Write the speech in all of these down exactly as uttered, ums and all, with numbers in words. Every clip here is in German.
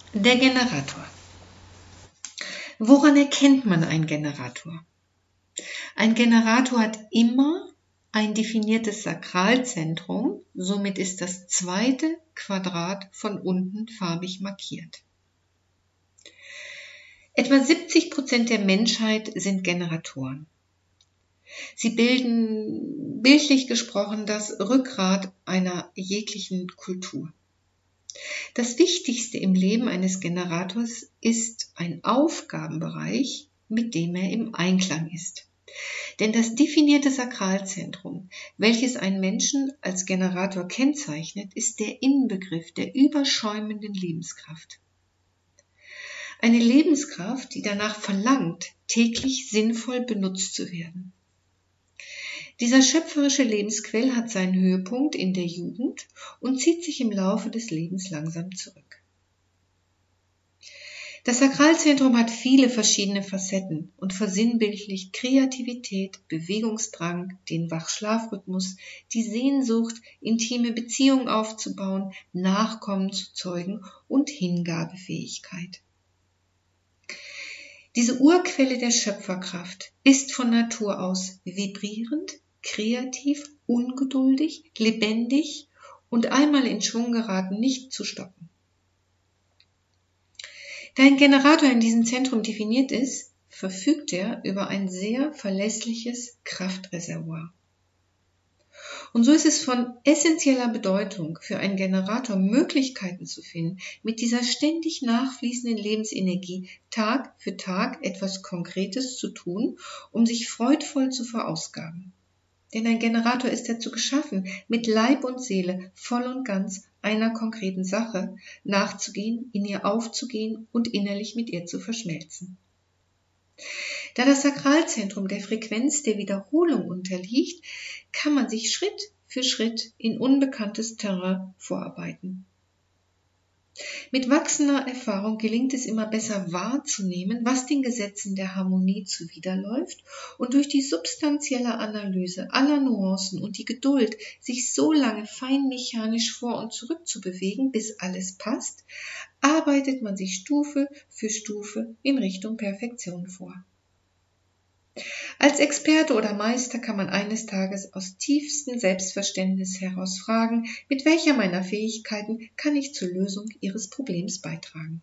Der Generator. Woran erkennt man einen Generator? Ein Generator hat immer ein definiertes Sakralzentrum, somit ist das zweite Quadrat von unten farbig markiert. Etwa siebzig Prozent der Menschheit sind Generatoren. Sie bilden, bildlich gesprochen, das Rückgrat einer jeglichen Kultur. Das Wichtigste im Leben eines Generators ist ein Aufgabenbereich, mit dem er im Einklang ist. Denn das definierte Sakralzentrum, welches einen Menschen als Generator kennzeichnet, ist der Inbegriff der überschäumenden Lebenskraft. Eine Lebenskraft, die danach verlangt, täglich sinnvoll benutzt zu werden. Dieser schöpferische Lebensquell hat seinen Höhepunkt in der Jugend und zieht sich im Laufe des Lebens langsam zurück. Das Sakralzentrum hat viele verschiedene Facetten und versinnbildlicht Kreativität, Bewegungsdrang, den Wach-Schlaf-Rhythmus, die Sehnsucht, intime Beziehungen aufzubauen, Nachkommen zu zeugen und Hingabefähigkeit. Diese Urquelle der Schöpferkraft ist von Natur aus vibrierend, kreativ, ungeduldig, lebendig und einmal in Schwung geraten nicht zu stoppen. Da ein Generator in diesem Zentrum definiert ist, verfügt er über ein sehr verlässliches Kraftreservoir. Und so ist es von essentieller Bedeutung für einen Generator, Möglichkeiten zu finden, mit dieser ständig nachfließenden Lebensenergie Tag für Tag etwas Konkretes zu tun, um sich freudvoll zu verausgaben. Denn ein Generator ist dazu geschaffen, mit Leib und Seele voll und ganz einer konkreten Sache nachzugehen, in ihr aufzugehen und innerlich mit ihr zu verschmelzen. Da das Sakralzentrum der Frequenz der Wiederholung unterliegt, kann man sich Schritt für Schritt in unbekanntes Terrain vorarbeiten. Mit wachsender Erfahrung gelingt es immer besser wahrzunehmen, was den Gesetzen der Harmonie zuwiderläuft und durch die substanzielle Analyse aller Nuancen und die Geduld, sich so lange feinmechanisch vor und zurück zu bewegen, bis alles passt, arbeitet man sich Stufe für Stufe in Richtung Perfektion vor. Als Experte oder Meister kann man eines Tages aus tiefstem Selbstverständnis heraus fragen, mit welcher meiner Fähigkeiten kann ich zur Lösung Ihres Problems beitragen.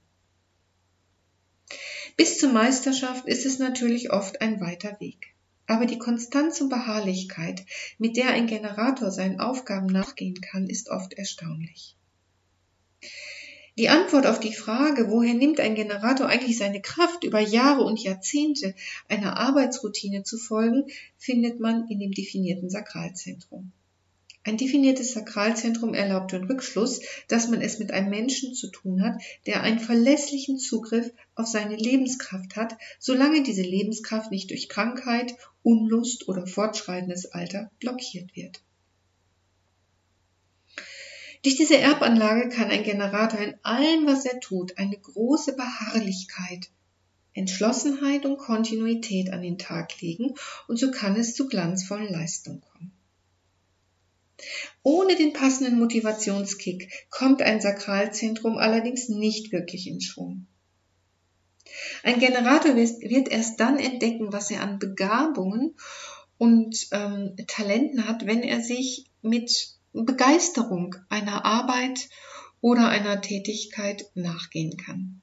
Bis zur Meisterschaft ist es natürlich oft ein weiter Weg. Aber die Konstanz und Beharrlichkeit, mit der ein Generator seinen Aufgaben nachgehen kann, ist oft erstaunlich. Die Antwort auf die Frage, woher nimmt ein Generator eigentlich seine Kraft, über Jahre und Jahrzehnte einer Arbeitsroutine zu folgen, findet man in dem definierten Sakralzentrum. Ein definiertes Sakralzentrum erlaubt den Rückschluss, dass man es mit einem Menschen zu tun hat, der einen verlässlichen Zugriff auf seine Lebenskraft hat, solange diese Lebenskraft nicht durch Krankheit, Unlust oder fortschreitendes Alter blockiert wird. Durch diese Erbanlage kann ein Generator in allem, was er tut, eine große Beharrlichkeit, Entschlossenheit und Kontinuität an den Tag legen und so kann es zu glanzvollen Leistungen kommen. Ohne den passenden Motivationskick kommt ein Sakralzentrum allerdings nicht wirklich in Schwung. Ein Generator wird erst dann entdecken, was er an Begabungen und ähm, Talenten hat, wenn er sich mit Begeisterung einer Arbeit oder einer Tätigkeit nachgehen kann.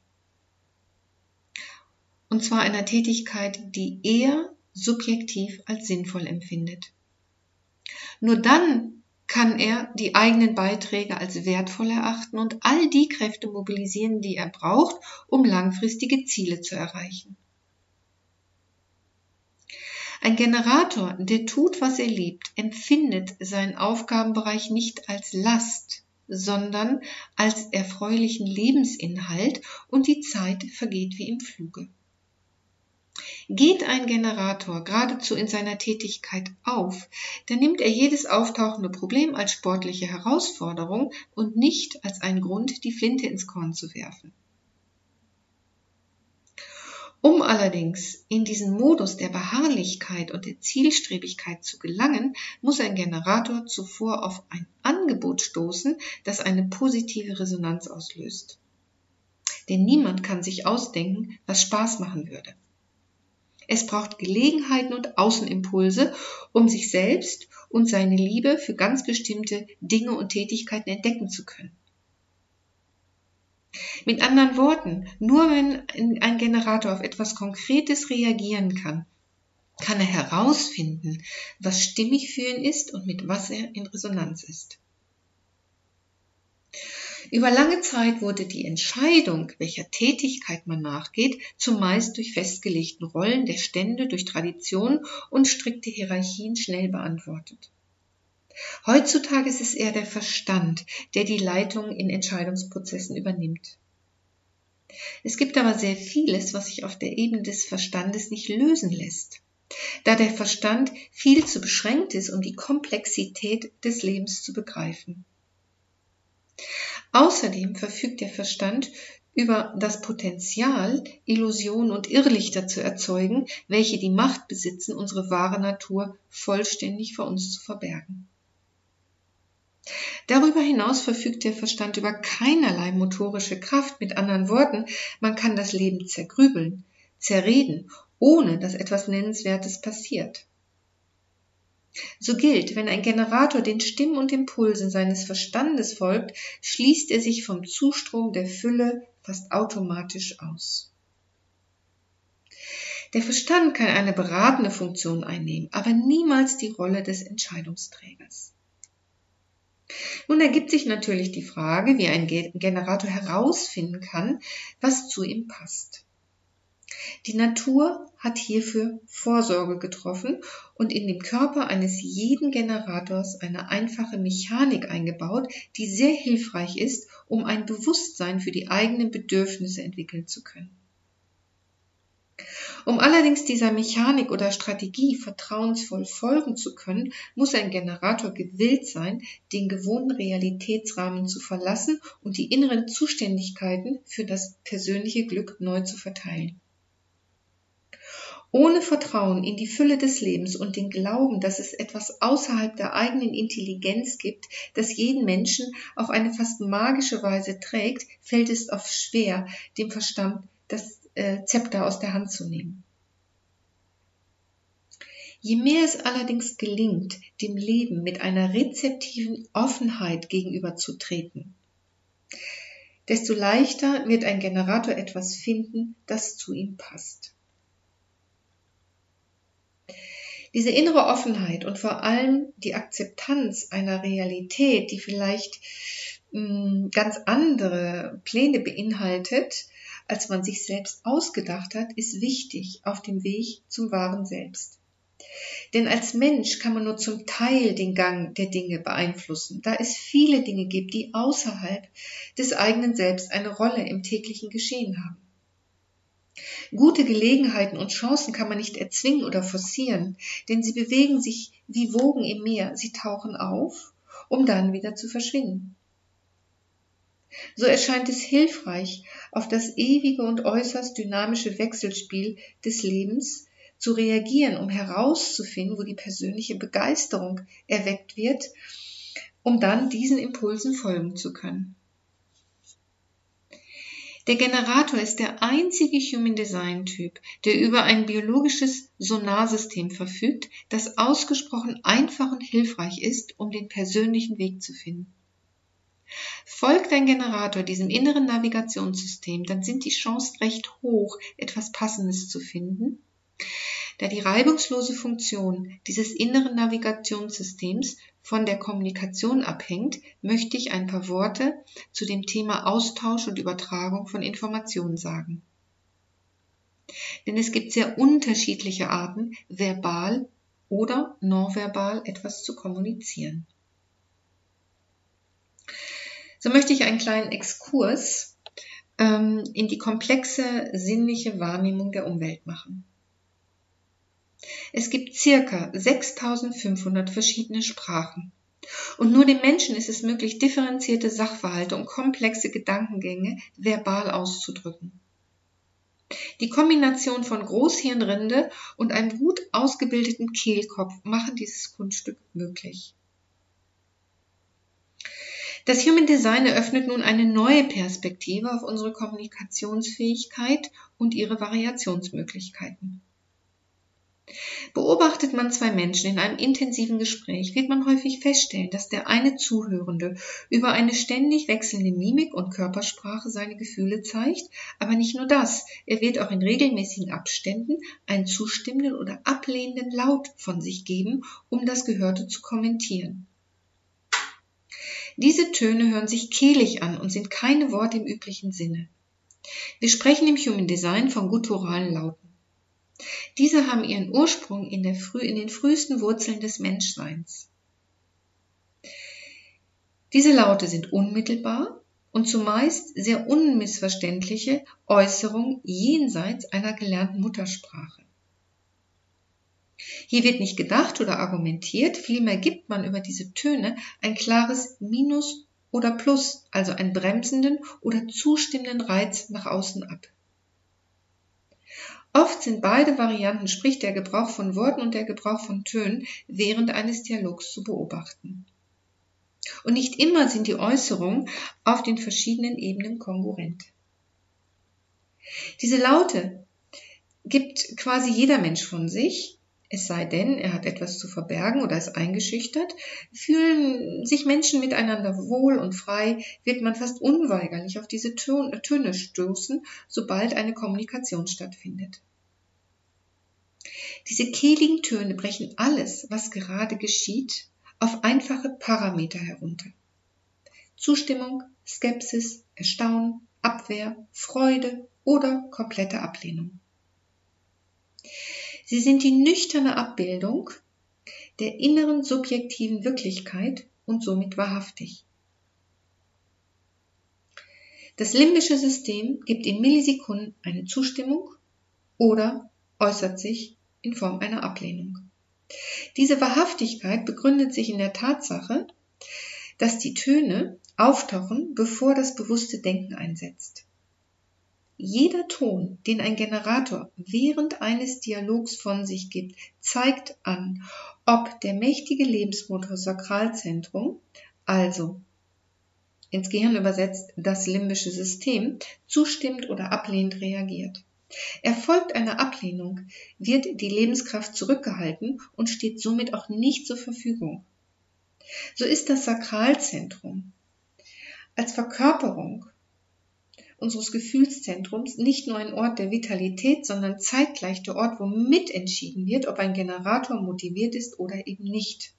Und zwar einer Tätigkeit, die er subjektiv als sinnvoll empfindet. Nur dann kann er die eigenen Beiträge als wertvoll erachten und all die Kräfte mobilisieren, die er braucht, um langfristige Ziele zu erreichen. Ein Generator, der tut, was er liebt, empfindet seinen Aufgabenbereich nicht als Last, sondern als erfreulichen Lebensinhalt und die Zeit vergeht wie im Fluge. Geht ein Generator geradezu in seiner Tätigkeit auf, dann nimmt er jedes auftauchende Problem als sportliche Herausforderung und nicht als einen Grund, die Flinte ins Korn zu werfen. Um allerdings in diesen Modus der Beharrlichkeit und der Zielstrebigkeit zu gelangen, muss ein Generator zuvor auf ein Angebot stoßen, das eine positive Resonanz auslöst. Denn niemand kann sich ausdenken, was Spaß machen würde. Es braucht Gelegenheiten und Außenimpulse, um sich selbst und seine Liebe für ganz bestimmte Dinge und Tätigkeiten entdecken zu können. Mit anderen Worten, nur wenn ein Generator auf etwas Konkretes reagieren kann, kann er herausfinden, was stimmig für ihn ist und mit was er in Resonanz ist. Über lange Zeit wurde die Entscheidung, welcher Tätigkeit man nachgeht, zumeist durch festgelegten Rollen der Stände, durch Traditionen und strikte Hierarchien schnell beantwortet. Heutzutage ist es eher der Verstand, der die Leitung in Entscheidungsprozessen übernimmt. Es gibt aber sehr vieles, was sich auf der Ebene des Verstandes nicht lösen lässt, da der Verstand viel zu beschränkt ist, um die Komplexität des Lebens zu begreifen. Außerdem verfügt der Verstand über das Potenzial, Illusionen und Irrlichter zu erzeugen, welche die Macht besitzen, unsere wahre Natur vollständig vor uns zu verbergen. Darüber hinaus verfügt der Verstand über keinerlei motorische Kraft. Mit anderen Worten, man kann das Leben zergrübeln, zerreden, ohne dass etwas Nennenswertes passiert. So gilt, wenn ein Generator den Stimmen und Impulsen seines Verstandes folgt, schließt er sich vom Zustrom der Fülle fast automatisch aus. Der Verstand kann eine beratende Funktion einnehmen, aber niemals die Rolle des Entscheidungsträgers. Nun ergibt sich natürlich die Frage, wie ein Generator herausfinden kann, was zu ihm passt. Die Natur hat hierfür Vorsorge getroffen und in dem Körper eines jeden Generators eine einfache Mechanik eingebaut, die sehr hilfreich ist, um ein Bewusstsein für die eigenen Bedürfnisse entwickeln zu können. Um allerdings dieser Mechanik oder Strategie vertrauensvoll folgen zu können, muss ein Generator gewillt sein, den gewohnten Realitätsrahmen zu verlassen und die inneren Zuständigkeiten für das persönliche Glück neu zu verteilen. Ohne Vertrauen in die Fülle des Lebens und den Glauben, dass es etwas außerhalb der eigenen Intelligenz gibt, das jeden Menschen auf eine fast magische Weise trägt, fällt es oft schwer, dem Verstand das äh, Zepter aus der Hand zu nehmen. Je mehr es allerdings gelingt, dem Leben mit einer rezeptiven Offenheit gegenüberzutreten, desto leichter wird ein Generator etwas finden, das zu ihm passt. Diese innere Offenheit und vor allem die Akzeptanz einer Realität, die vielleicht mh, ganz andere Pläne beinhaltet, als man sich selbst ausgedacht hat, ist wichtig auf dem Weg zum wahren Selbst. Denn als Mensch kann man nur zum Teil den Gang der Dinge beeinflussen, da es viele Dinge gibt, die außerhalb des eigenen Selbst eine Rolle im täglichen Geschehen haben. Gute Gelegenheiten und Chancen kann man nicht erzwingen oder forcieren, denn sie bewegen sich wie Wogen im Meer, sie tauchen auf, um dann wieder zu verschwinden. So erscheint es hilfreich, auf das ewige und äußerst dynamische Wechselspiel des Lebens zu reagieren, um herauszufinden, wo die persönliche Begeisterung erweckt wird, um dann diesen Impulsen folgen zu können. Der Generator ist der einzige Human Design Typ, der über ein biologisches Sonarsystem verfügt, das ausgesprochen einfach und hilfreich ist, um den persönlichen Weg zu finden. Folgt ein Generator diesem inneren Navigationssystem, dann sind die Chancen recht hoch, etwas Passendes zu finden, da die reibungslose Funktion dieses inneren Navigationssystems von der Kommunikation abhängt, möchte ich ein paar Worte zu dem Thema Austausch und Übertragung von Informationen sagen. Denn es gibt sehr unterschiedliche Arten, verbal oder nonverbal etwas zu kommunizieren. So möchte ich einen kleinen Exkurs ähm, in die komplexe sinnliche Wahrnehmung der Umwelt machen. Es gibt circa sechstausendfünfhundert verschiedene Sprachen. Und nur dem Menschen ist es möglich, differenzierte Sachverhalte und komplexe Gedankengänge verbal auszudrücken. Die Kombination von Großhirnrinde und einem gut ausgebildeten Kehlkopf machen dieses Kunststück möglich. Das Human Design eröffnet nun eine neue Perspektive auf unsere Kommunikationsfähigkeit und ihre Variationsmöglichkeiten. Beobachtet man zwei Menschen in einem intensiven Gespräch, wird man häufig feststellen, dass der eine Zuhörende über eine ständig wechselnde Mimik und Körpersprache seine Gefühle zeigt, aber nicht nur das, er wird auch in regelmäßigen Abständen einen zustimmenden oder ablehnenden Laut von sich geben, um das Gehörte zu kommentieren. Diese Töne hören sich kehlig an und sind keine Worte im üblichen Sinne. Wir sprechen im Human Design von gutturalen Lauten. Diese haben ihren Ursprung in, der früh, in den frühesten Wurzeln des Menschseins. Diese Laute sind unmittelbar und zumeist sehr unmissverständliche Äußerungen jenseits einer gelernten Muttersprache. Hier wird nicht gedacht oder argumentiert, vielmehr gibt man über diese Töne ein klares Minus oder Plus, also einen bremsenden oder zustimmenden Reiz nach außen ab. Oft sind beide Varianten, sprich der Gebrauch von Worten und der Gebrauch von Tönen, während eines Dialogs zu beobachten. Und nicht immer sind die Äußerungen auf den verschiedenen Ebenen kongruent. Diese Laute gibt quasi jeder Mensch von sich, es sei denn, er hat etwas zu verbergen oder ist eingeschüchtert. Fühlen sich Menschen miteinander wohl und frei, wird man fast unweigerlich auf diese Töne stoßen, sobald eine Kommunikation stattfindet. Diese kehligen Töne brechen alles, was gerade geschieht, auf einfache Parameter herunter. Zustimmung, Skepsis, Erstaunen, Abwehr, Freude oder komplette Ablehnung. Sie sind die nüchterne Abbildung der inneren subjektiven Wirklichkeit und somit wahrhaftig. Das limbische System gibt in Millisekunden eine Zustimmung oder äußert sich in Form einer Ablehnung. Diese Wahrhaftigkeit begründet sich in der Tatsache, dass die Töne auftauchen, bevor das bewusste Denken einsetzt. Jeder Ton, den ein Generator während eines Dialogs von sich gibt, zeigt an, ob der mächtige Lebensmotor Sakralzentrum, also ins Gehirn übersetzt das limbische System, zustimmt oder ablehnend reagiert. Erfolgt eine Ablehnung, wird die Lebenskraft zurückgehalten und steht somit auch nicht zur Verfügung. So ist das Sakralzentrum als Verkörperung unseres Gefühlszentrums nicht nur ein Ort der Vitalität, sondern zeitgleich der Ort, wo mitentschieden wird, ob ein Generator motiviert ist oder eben nicht.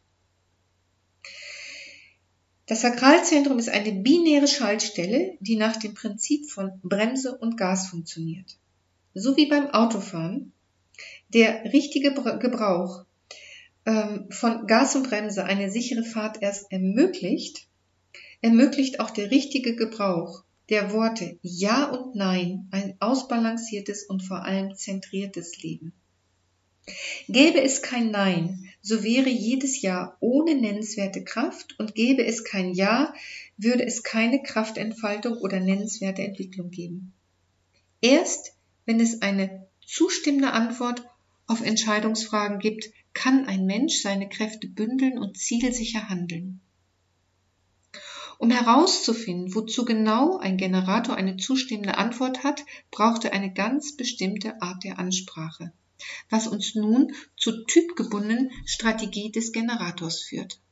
Das Sakralzentrum ist eine binäre Schaltstelle, die nach dem Prinzip von Bremse und Gas funktioniert. So wie beim Autofahren der richtige Gebrauch ähm, von Gas und Bremse eine sichere Fahrt erst ermöglicht, ermöglicht auch der richtige Gebrauch der Worte Ja und Nein ein ausbalanciertes und vor allem zentriertes Leben. Gäbe es kein Nein, so wäre jedes Ja ohne nennenswerte Kraft, und gäbe es kein Ja, würde es keine Kraftentfaltung oder nennenswerte Entwicklung geben. Erst wenn es eine zustimmende Antwort auf Entscheidungsfragen gibt, kann ein Mensch seine Kräfte bündeln und zielsicher handeln. Um herauszufinden, wozu genau ein Generator eine zustimmende Antwort hat, braucht er eine ganz bestimmte Art der Ansprache, was uns nun zur typgebundenen Strategie des Generators führt.